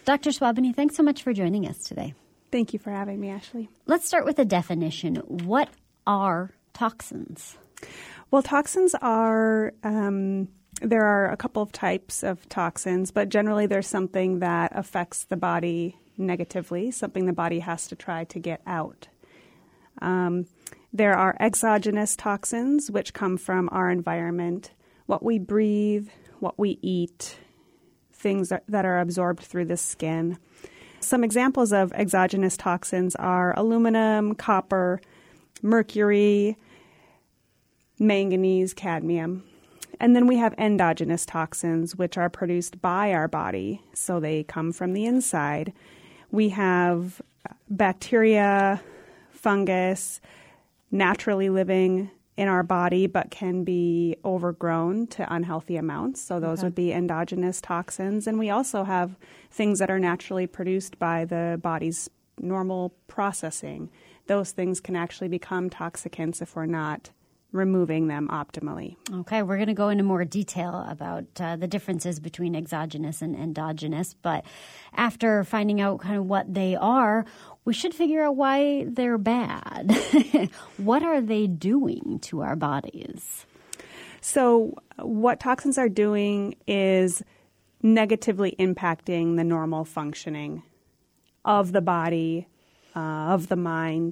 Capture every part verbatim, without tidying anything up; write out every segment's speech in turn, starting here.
Doctor Swabany, thanks so much for joining us today. Thank you for having me, Ashley. Let's start with a definition. What are toxins? Well, toxins are, um, there are a couple of types of toxins, but generally there's something that affects the body negatively, something the body has to try to get out. Um, there are exogenous toxins, which come from our environment, what we breathe, what we eat, things that, that are absorbed through the skin. Some examples of exogenous toxins are aluminum, copper, mercury, manganese, cadmium. And then we have endogenous toxins, which are produced by our body, so they come from the inside. We have bacteria, fungus, naturally living in our body, but can be overgrown to unhealthy amounts. So those okay. would be endogenous toxins. And we also have things that are naturally produced by the body's normal processing. Those things can actually become toxicants if we're not removing them optimally. Okay, we're going to go into more detail about uh, the differences between exogenous and endogenous. But after finding out kind of what they are, we should figure out why they're bad. What are they doing to our bodies? So what toxins are doing is negatively impacting the normal functioning of the body, uh, of the mind.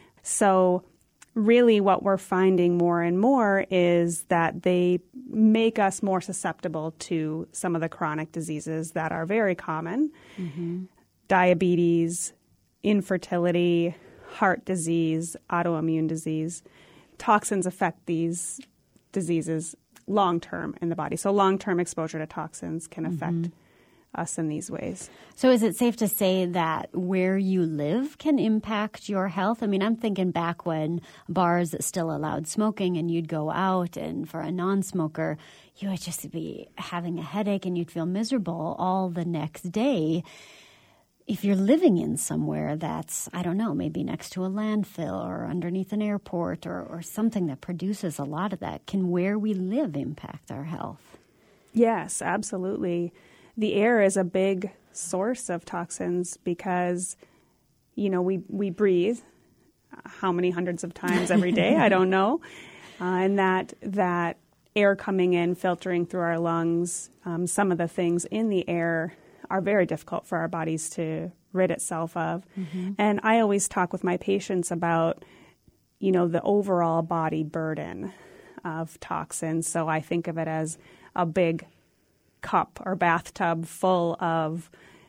So really what we're finding more and more is that they make us more susceptible to some of the chronic diseases that are very common. Mm-hmm. Diabetes, infertility, heart disease, autoimmune disease. Toxins affect these diseases long-term in the body. So long-term exposure to toxins can affect mm-hmm. us in these ways. So is it safe to say that where you live can impact your health? I mean, I'm thinking back when bars still allowed smoking and you'd go out, and for a non-smoker, you would just be having a headache and you'd feel miserable all the next day. If you're living in somewhere that's, I don't know, maybe next to a landfill or underneath an airport or, or something that produces a lot of that, can where we live impact our health? Yes, absolutely. The air is a big source of toxins because, you know, we, we breathe how many hundreds of times every day? I don't know. Uh, and that that air coming in, filtering through our lungs, um, some of the things in the air are very difficult for our bodies to rid itself of. Mm-hmm. And I always talk with my patients about, you know, the overall body burden of toxins. So I think of it as a big cup or bathtub full of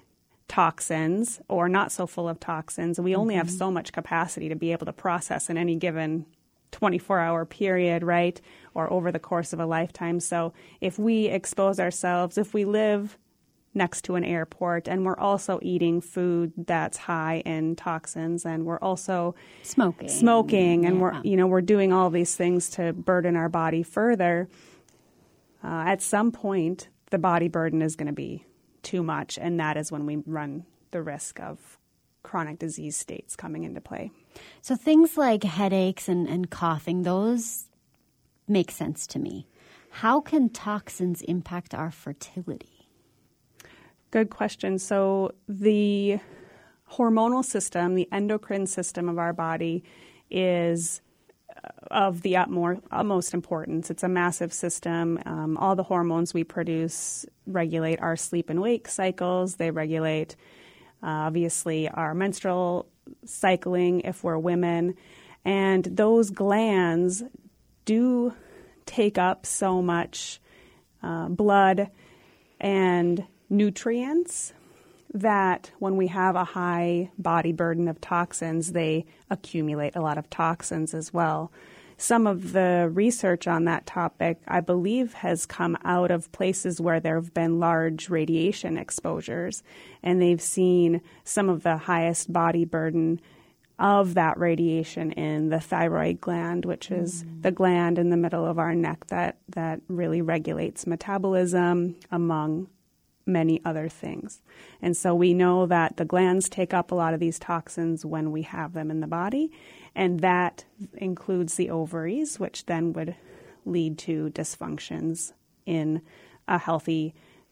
toxins or not so full of toxins. And we only mm-hmm. have so much capacity to be able to process in any given twenty-four hour period, right? Or over the course of a lifetime. So if we expose ourselves, if we live next to an airport and we're also eating food that's high in toxins and we're also smoking, smoking and yeah. we're, you know, we're doing all these things to burden our body further, uh, at some point, the body burden is going to be too much, and that is when we run the risk of chronic disease states coming into play. So things like headaches and, and coughing, those make sense to me. How can toxins impact our fertility? Good question. So the hormonal system, the endocrine system of our body is of the utmost, utmost importance. It's a massive system. Um, all the hormones we produce regulate our sleep and wake cycles. They regulate, uh, obviously, our menstrual cycling if we're women. And those glands do take up so much uh, blood and nutrients that when we have a high body burden of toxins, they accumulate a lot of toxins as well. Some of the research on that topic, I believe, has come out of places where there have been large radiation exposures, and they've seen some of the highest body burden of that radiation in the thyroid gland, which is mm. the gland in the middle of our neck that, that really regulates metabolism, among many other things. And so we know that the glands take up a lot of these toxins when we have them in the body, and that includes the ovaries, which then would lead to dysfunctions in a healthy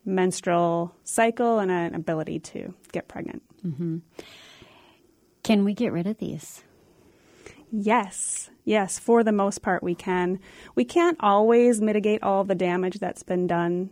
menstrual cycle and an ability to get pregnant. Mm-hmm. Can we get rid of these? Yes. Yes, for the most part we can. We can't always mitigate all the damage that's been done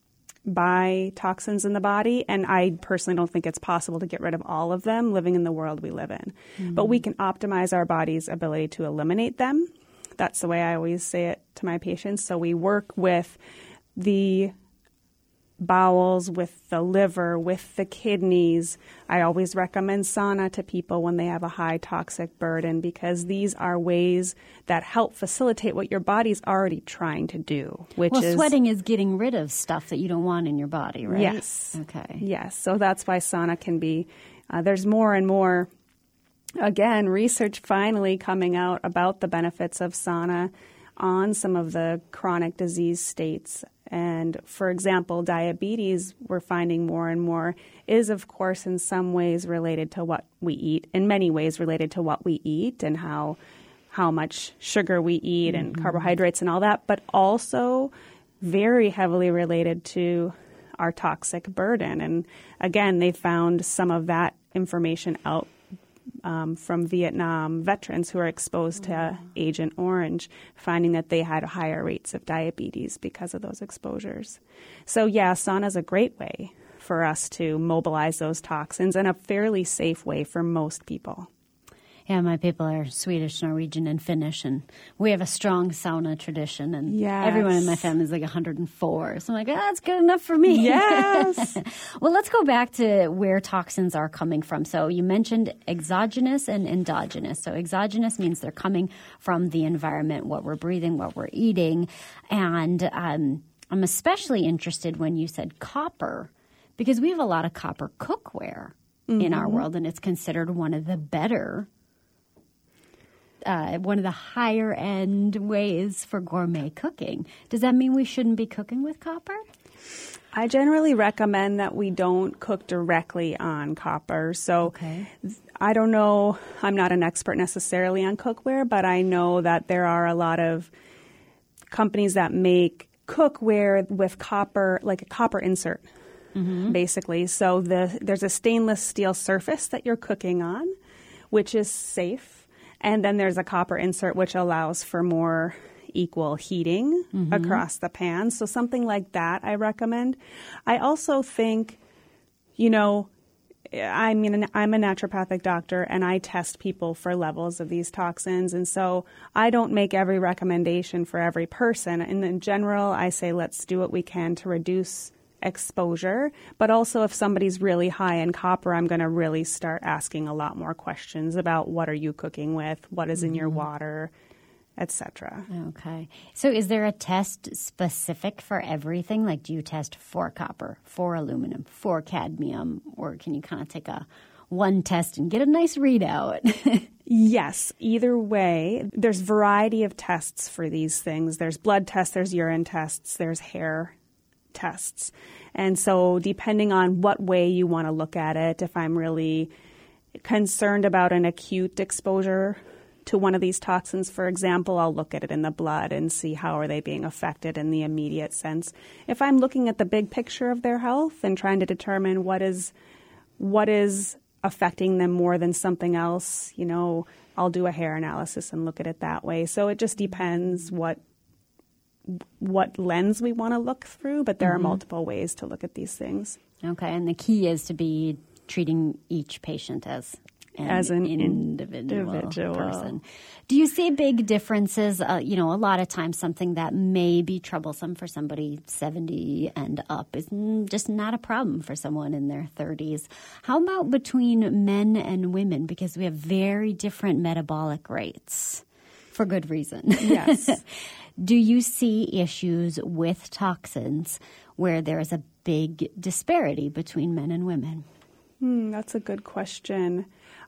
by toxins in the body, and I personally don't think it's possible to get rid of all of them living in the world we live in. Mm-hmm. But we can optimize our body's ability to eliminate them. That's the way I always say it to my patients. So we work with the bowels, with the liver, with the kidneys. I always recommend sauna to people when they have a high toxic burden, because these are ways that help facilitate what your body's already trying to do, which well, is... Well, sweating is getting rid of stuff that you don't want in your body, right? Yes. Okay. Yes. So that's why sauna can be... Uh, there's more and more, again, research finally coming out about the benefits of sauna on some of the chronic disease states. And for example, diabetes, we're finding more and more, is of course in some ways related to what we eat, in many ways related to what we eat and how how much sugar we eat and mm-hmm. carbohydrates and all that, but also very heavily related to our toxic burden. And again, they found some of that information out Um, from Vietnam veterans who are exposed to Agent Orange, finding that they had higher rates of diabetes because of those exposures. So yeah, sauna is a great way for us to mobilize those toxins, and a fairly safe way for most people. Yeah, my people are Swedish, Norwegian, and Finnish, and we have a strong sauna tradition, and yes. everyone in my family is like one hundred four. So I'm like, oh, that's good enough for me. Yes. Well, let's go back to where toxins are coming from. So you mentioned exogenous and endogenous. So exogenous means they're coming from the environment, what we're breathing, what we're eating. And um, I'm especially interested when you said copper, because we have a lot of copper cookware mm-hmm. in our world, and it's considered one of the better Uh, one of the higher end ways for gourmet cooking. Does that mean we shouldn't be cooking with copper? I generally recommend that we don't cook directly on copper. So okay. I don't know, I'm not an expert necessarily on cookware, but I know that there are a lot of companies that make cookware with copper, like a copper insert, mm-hmm. basically. So the, there's a stainless steel surface that you're cooking on, which is safe. And then there's a copper insert which allows for more equal heating mm-hmm. across the pan. So something like that I recommend. I also think, you know, I mean, I'm a naturopathic doctor and I test people for levels of these toxins. And so I don't make every recommendation for every person. And in general, I say let's do what we can to reduce exposure, but also if somebody's really high in copper, I'm going to really start asking a lot more questions about what are you cooking with, what is in your water, et cetera. Okay. So is there a test specific for everything? Like, do you test for copper, for aluminum, for cadmium, or can you kind of take a one test and get a nice readout? Yes, either way. There's variety of tests for these things. There's blood tests, there's urine tests, there's hair tests. And so depending on what way you want to look at it, if I'm really concerned about an acute exposure to one of these toxins, for example, I'll look at it in the blood and see how are they being affected in the immediate sense. If I'm looking at the big picture of their health and trying to determine what is what is affecting them more than something else, you know, I'll do a hair analysis and look at it that way. So it just depends what what lens we want to look through, but there mm-hmm. are multiple ways to look at these things. Okay, and the key is to be treating each patient as an, as an individual, individual person. Do you see big differences? Uh, you know, a lot of times something that may be troublesome for somebody seventy and up is just not a problem for someone in their thirties. How about between men and women? Because we have very different metabolic rates for good reason. Yes. Do you see issues with toxins where there is a big disparity between men and women? Hmm, that's a good question.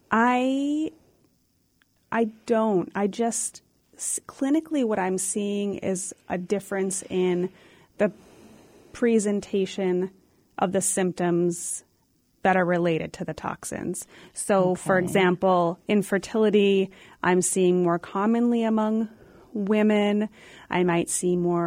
I I don't. I just, clinically what I'm seeing is a difference in the presentation of the symptoms that are related to the toxins. So, okay. For example, infertility, I'm seeing more commonly among women. I might see more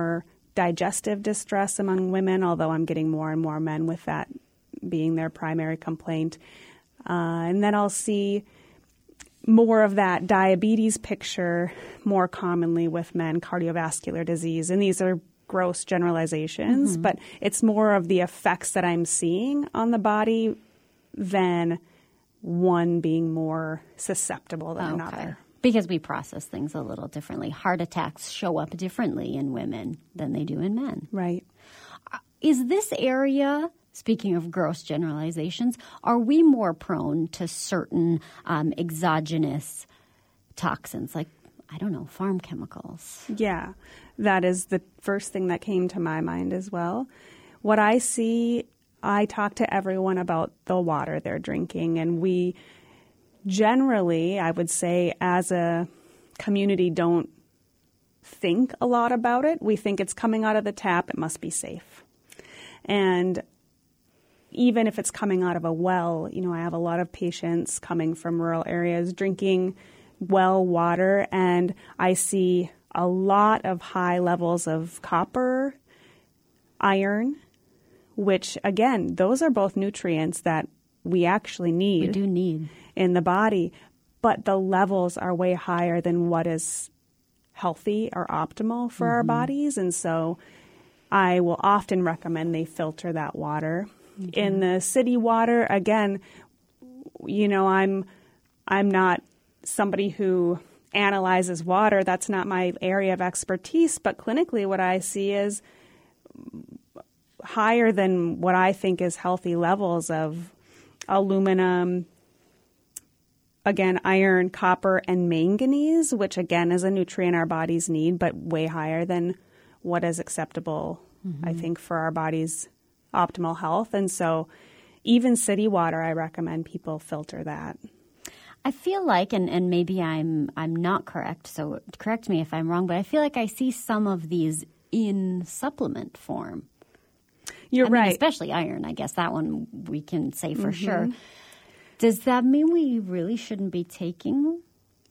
digestive distress among women, although I'm getting more and more men with that being their primary complaint. Uh, and then I'll see more of that diabetes picture more commonly with men, cardiovascular disease. And these are gross generalizations, mm-hmm. but it's more of the effects that I'm seeing on the body than one being more susceptible than okay. another. Because we process things a little differently. Heart attacks show up differently in women than they do in men. Right. Is this area, speaking of gross generalizations, are we more prone to certain um, exogenous toxins, like, I don't know, farm chemicals? Yeah, that is the first thing that came to my mind as well. What I see, I talk to everyone about the water they're drinking, and we generally, I would say, as a community, don't think a lot about it. We think it's coming out of the tap, it must be safe. And even if it's coming out of a well, you know, I have a lot of patients coming from rural areas drinking well water, and I see a lot of high levels of copper, iron, which, again, those are both nutrients that we actually need. We do need. In the body, but the levels are way higher than what is healthy or optimal for mm-hmm. our bodies. And so I will often recommend they filter that water. Mm-hmm. In the city water, again, you know, I'm I'm not somebody who analyzes water. That's not my area of expertise. But clinically, what I see is higher than what I think is healthy levels of aluminum, again, iron, copper, and manganese, which, again, is a nutrient our bodies need, but way higher than what is acceptable, mm-hmm. I think, for our body's optimal health. And so even city water, I recommend people filter that. I feel like, and, and maybe I'm I'm not correct, so correct me if I'm wrong, but I feel like I see some of these in supplement form. You're I right. mean, especially iron, I guess that one we can say for mm-hmm. sure. Does that mean we really shouldn't be taking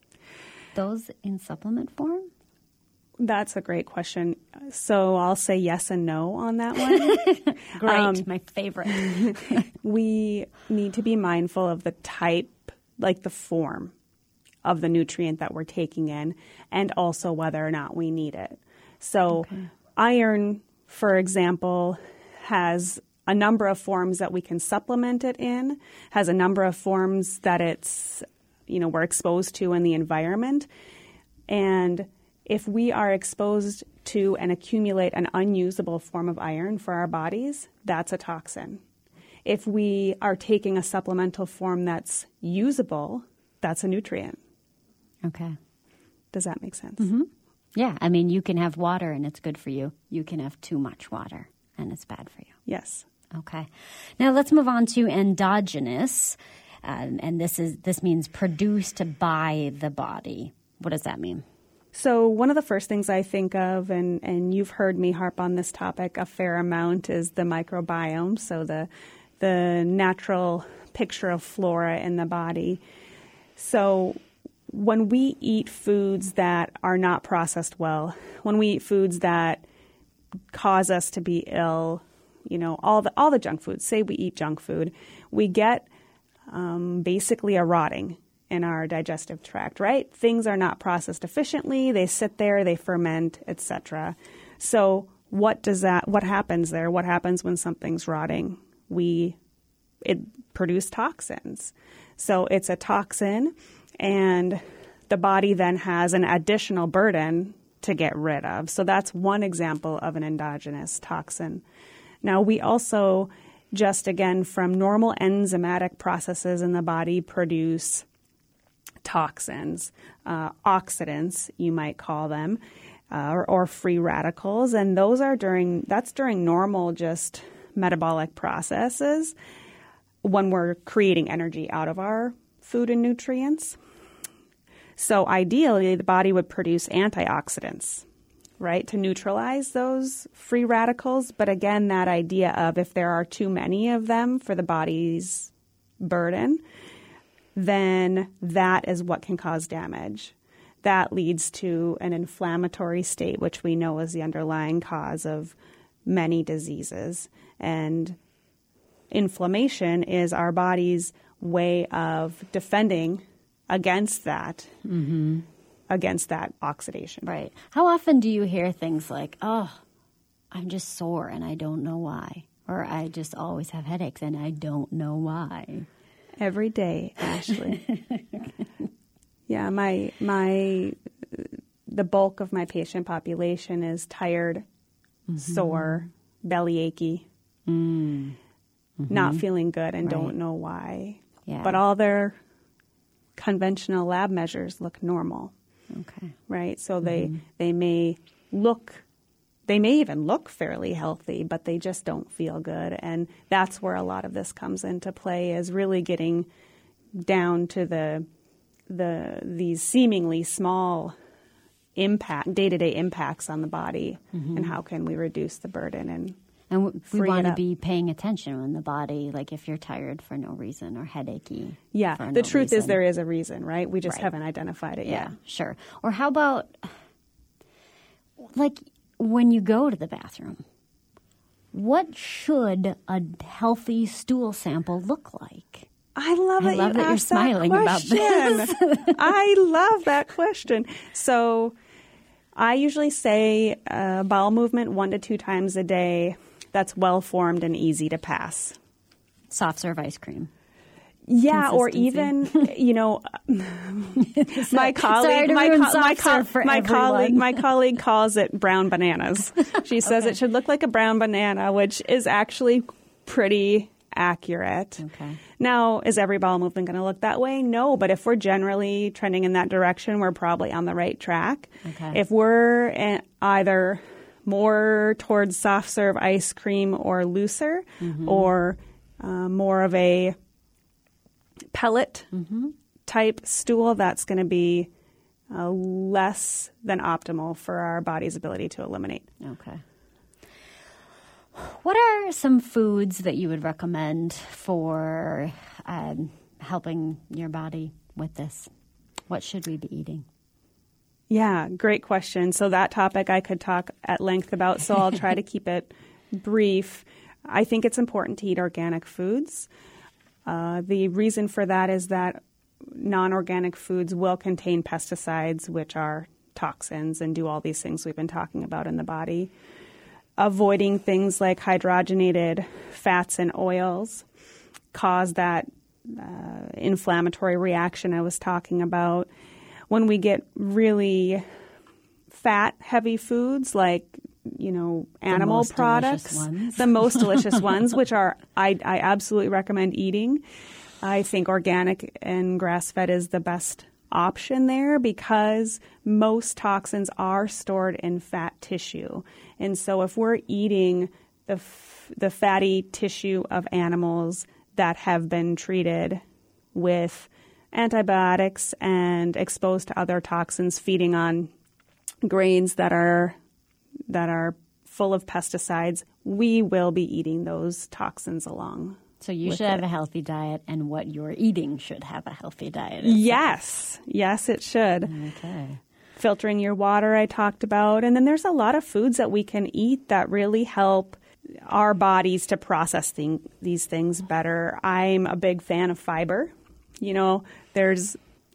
those in supplement form? That's a great question. So I'll say yes and no on that one. Great, um, my favorite. We need to be mindful of the type, like the form of the nutrient that we're taking in, and also whether or not we need it. So okay. iron, for example, has a number of forms that we can supplement it in, has a number of forms that it's, you know, we're exposed to in the environment. And if we are exposed to and accumulate an unusable form of iron for our bodies, that's a toxin. If we are taking a supplemental form that's usable, that's a nutrient. Okay. Does that make sense? Mm-hmm. Yeah. I mean, you can have water and it's good for you. You can have too much water and it's bad for you. Yes. Okay. Now let's move on to endogenous. Um, and this is this means produced by the body. What does that mean? So one of the first things I think of, and, and you've heard me harp on this topic a fair amount, is the microbiome, so the the natural picture of flora in the body. So when we eat foods that are not processed well, when we eat foods that cause us to be ill, you know, all the all the junk foods, say we eat junk food, we get um, basically a rotting in our digestive tract, right? Things are not processed efficiently. They sit there, they ferment, et cetera. So what does that, what happens there? What happens when something's rotting? We, it produces toxins. So it's a toxin, and the body then has an additional burden to get rid of. So that's one example of an endogenous toxin. Now, we also, just again, from normal enzymatic processes in the body, produce toxins, uh, oxidants, you might call them, uh, or, or free radicals. And those are during, that's during normal just metabolic processes when we're creating energy out of our food and nutrients. So ideally, the body would produce antioxidants, right, to neutralize those free radicals. But again, that idea of if there are too many of them for the body's burden, then that is what can cause damage. that leads to an inflammatory state, which we know is the underlying cause of many diseases. And inflammation is our body's way of defending against that, mm-hmm. against that oxidation. Right. How often do you hear things like, oh, I'm just sore and I don't know why? Or I just always have headaches and I don't know why? Every day, Ashley. Yeah, my my the bulk of my patient population is tired, mm-hmm. sore, belly achy, mm. mm-hmm. not feeling good and right. don't know why. Yeah. But all their conventional lab measures look normal. Okay. Right? So mm-hmm. they they may look they may even look fairly healthy, but they just don't feel good. And that's where a lot of this comes into play, is really getting down to the the these seemingly small impact day-to-day impacts on the body, mm-hmm. and how can we reduce the burden and And w- we want to up. be paying attention when the body, like if you're tired for no reason or headachy. Yeah, for the no truth reason. is there is a reason, right? We just Right. haven't identified it Yeah, yet. sure. Or how about, like, when you go to the bathroom, what should a healthy stool sample look like? I love, I that, love you that you're asked smiling that about question. this. I love that question. So I usually say uh, bowel movement one to two times a day that's well-formed and easy to pass. Soft serve ice cream. Yeah, or even, you know, my colleague, to my, ruin co- my, soft co- serve for my everyone. colleague, my colleague calls it brown bananas. She says Okay. it should look like a brown banana, which is actually pretty accurate. Okay. Now, is every bowel movement going to look that way? No, but if we're generally trending in that direction, we're probably on the right track. Okay. If we're in either more towards soft serve ice cream or looser, mm-hmm. or uh, more of a pellet mm-hmm. type stool, that's going to be uh, less than optimal for our body's ability to eliminate. Okay. What are some foods that you would recommend for um, helping your body with this? What should we be eating? Yeah, great question. So that topic I could talk at length about, so I'll try to keep it brief. I think it's important to eat organic foods. Uh, the reason for that is that non-organic foods will contain pesticides, which are toxins and do all these things we've been talking about in the body. Avoiding things like hydrogenated fats and oils cause that uh, inflammatory reaction I was talking about. When we get really fat-heavy foods like, you know, animal most products, delicious ones. the most delicious ones, which are I, I absolutely recommend eating. I think organic and grass-fed is the best option there, because most toxins are stored in fat tissue. And so if we're eating the f- the fatty tissue of animals that have been treated with antibiotics and exposed to other toxins, feeding on grains that are that are full of pesticides, we will be eating those toxins along. So you with should have it. a healthy diet, and what you're eating should have a healthy diet. Yes. Yes, it should. Okay. Filtering your water, I talked about. And then there's a lot of foods that we can eat that really help our bodies to process thing, these things better. I'm a big fan of fiber. You know, there's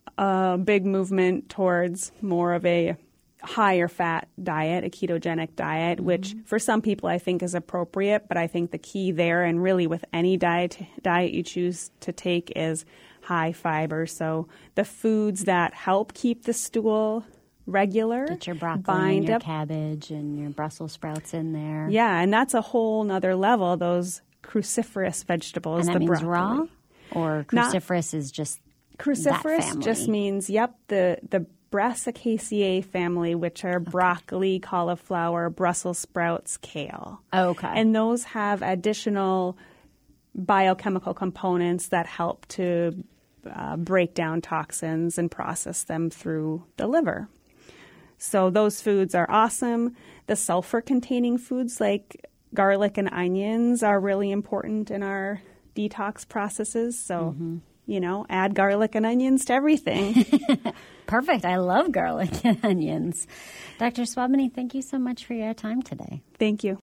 a big movement towards more of a higher fat diet, a ketogenic diet, mm-hmm. which for some people I think is appropriate. But I think the key there, and really with any diet diet you choose to take, is high fiber. So the foods that help keep the stool regular, Get your broccoli bind and your up. cabbage and your Brussels sprouts in there. Yeah, and that's a whole nother level, those cruciferous vegetables. And that the means broccoli. raw? Or Not- cruciferous is just Cruciferous that family? just means, yep, the, the Brassicaceae family, which are okay. broccoli, cauliflower, Brussels sprouts, kale. Okay. And those have additional biochemical components that help to uh, break down toxins and process them through the liver. So those foods are awesome. The sulfur-containing foods like garlic and onions are really important in our detox processes. So mm-hmm. you know, add garlic and onions to everything. Perfect. I love garlic and onions. Doctor Swabani, thank you so much for your time today. Thank you.